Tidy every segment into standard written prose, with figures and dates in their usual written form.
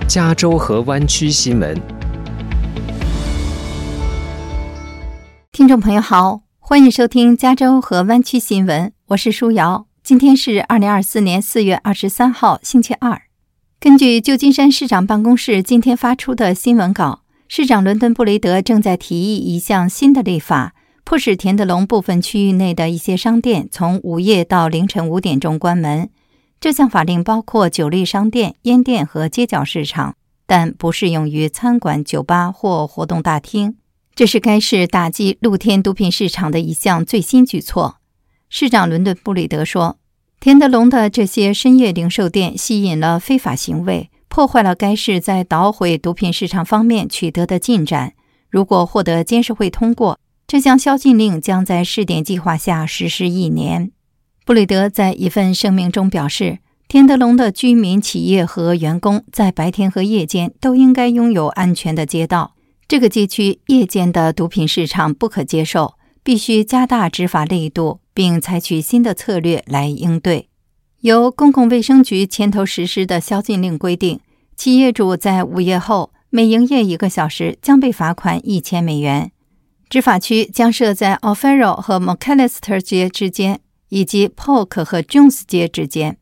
加州和湾区新闻。 听众朋友好，欢迎收听加州和湾区新闻，我是舒瑶。今天是2024年4月23号星期二。根据旧金山市长办公室今天发出的新闻稿，市长伦敦布雷德正在提议一项新的立法，迫使田德隆部分区域内的一些商店从午夜到凌晨5点钟关门。这项法令包括酒类商店、烟店和街角市场，但不适用于餐馆、酒吧或活动大厅。这是该市打击露天毒品市场的一项最新举措。市长伦敦布雷德说，田德隆的这些深夜零售店吸引了非法行为，破坏了该市在捣毁毒品市场方面取得的进展。如果获得监事会通过，这项宵禁令将在试点计划下实施1年。布雷德在一份声明中表示，田德隆的居民、企业和员工在白天和夜间都应该拥有安全的街道。这个街区夜间的毒品市场不可接受，必须加大执法力度，并采取新的策略来应对。由公共卫生局牵头实施的宵禁令规定，企业主在午夜后每营业1个小时将被罚款$1000。执法区将设在 O'Farrell 和 McAllister 街之间，以及 Polk 和 Jones 街之间。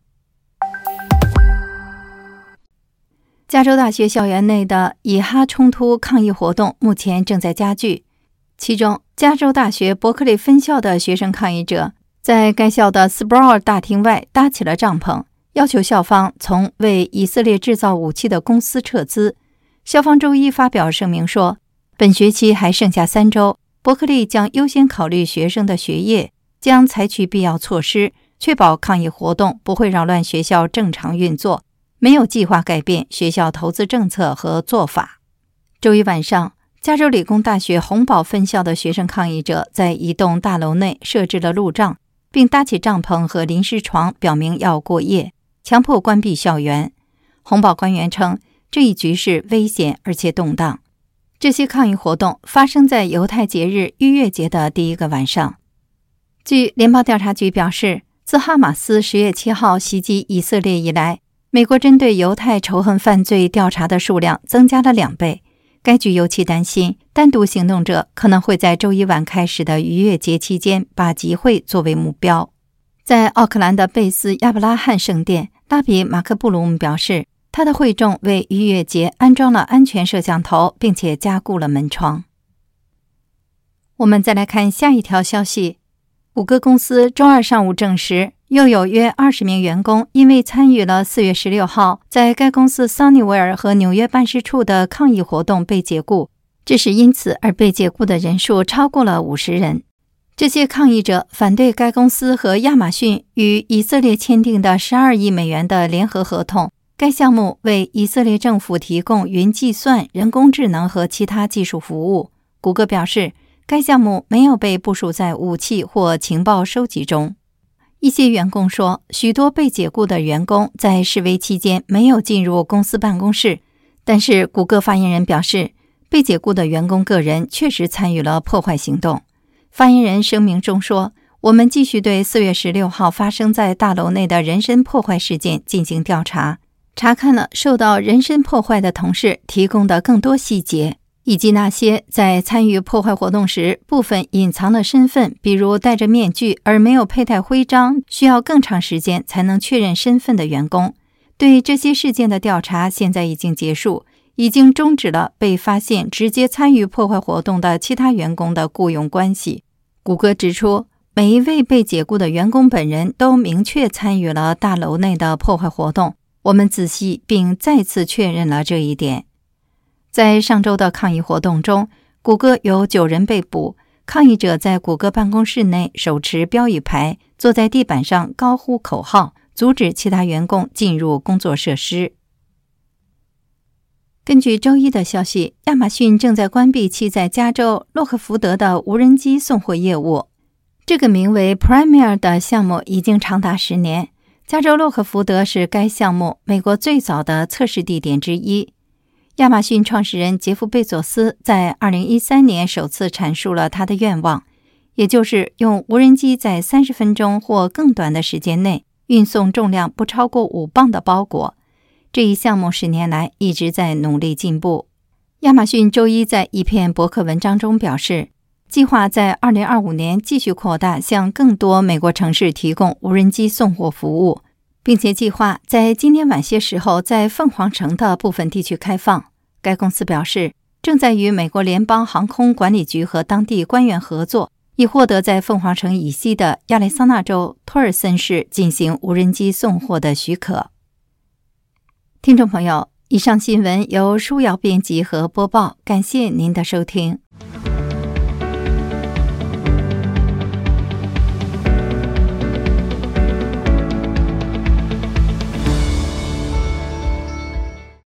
加州大学校园内的以哈冲突抗议活动目前正在加剧，其中加州大学伯克利分校的学生抗议者在该校的 Sproul 大厅外搭起了帐篷，要求校方从为以色列制造武器的公司撤资。校方周一发表声明说，本学期还剩下3周，伯克利将优先考虑学生的学业，将采取必要措施，确保抗议活动不会扰乱学校正常运作，没有计划改变学校投资政策和做法。周一晚上，加州理工大学洪堡分校的学生抗议者在一栋大楼内设置了路障，并搭起帐篷和临时床，表明要过夜，强迫关闭校园。洪堡官员称，这一局势危险而且动荡。这些抗议活动发生在犹太节日逾越节的第一个晚上。据联邦调查局表示，自哈马斯10月7号袭击以色列以来，美国针对犹太仇恨犯罪调查的数量增加了2倍。该局尤其担心，单独行动者可能会在周一晚开始的逾越节期间把集会作为目标。在奥克兰的贝斯亚伯拉罕圣殿，拉比马克布鲁姆表示，他的会众为逾越节安装了安全摄像头，并且加固了门窗。我们再来看下一条消息。谷歌公司周二上午证实，又有约20名员工因为参与了4月16号在该公司 Sunnyvale 和纽约办事处的抗议活动被解雇，这是因此而被解雇的人数超过了50人。这些抗议者反对该公司和亚马逊与以色列签订的12亿美元的联合合同，该项目为以色列政府提供云计算、人工智能和其他技术服务。谷歌表示，该项目没有被部署在武器或情报收集中。一些员工说，许多被解雇的员工在示威期间没有进入公司办公室，但是谷歌发言人表示，被解雇的员工个人确实参与了破坏行动。发言人声明中说，我们继续对4月16号发生在大楼内的人身破坏事件进行调查，查看了受到人身破坏的同事提供的更多细节，以及那些在参与破坏活动时部分隐藏了身份，比如戴着面具而没有佩戴徽章，需要更长时间才能确认身份的员工。对这些事件的调查现在已经结束，已经终止了被发现直接参与破坏活动的其他员工的雇佣关系。谷歌指出，每一位被解雇的员工本人都明确参与了大楼内的破坏活动，我们仔细并再次确认了这一点。在上周的抗议活动中，谷歌有9人被捕，抗议者在谷歌办公室内手持标语牌，坐在地板上高呼口号，阻止其他员工进入工作设施。根据周一的消息，亚马逊正在关闭其在加州洛克福德的无人机送货业务。这个名为 Premier 的项目已经长达10年。加州洛克福德是该项目美国最早的测试地点之一。亚马逊创始人杰夫·贝佐斯在2013年首次阐述了他的愿望，也就是用无人机在30分钟或更短的时间内运送重量不超过5磅的包裹。 这一项目10年来一直在努力进步。亚马逊周一在一篇博客文章中表示，计划在2025年继续扩大，向更多美国城市提供无人机送货服务，并且计划在今年晚些时候在凤凰城的部分地区开放。该公司表示，正在与美国联邦航空管理局和当地官员合作，以获得在凤凰城以西的亚利桑那州托尔森市进行无人机送货的许可。听众朋友，以上新闻由舒瑶编辑和播报，感谢您的收听。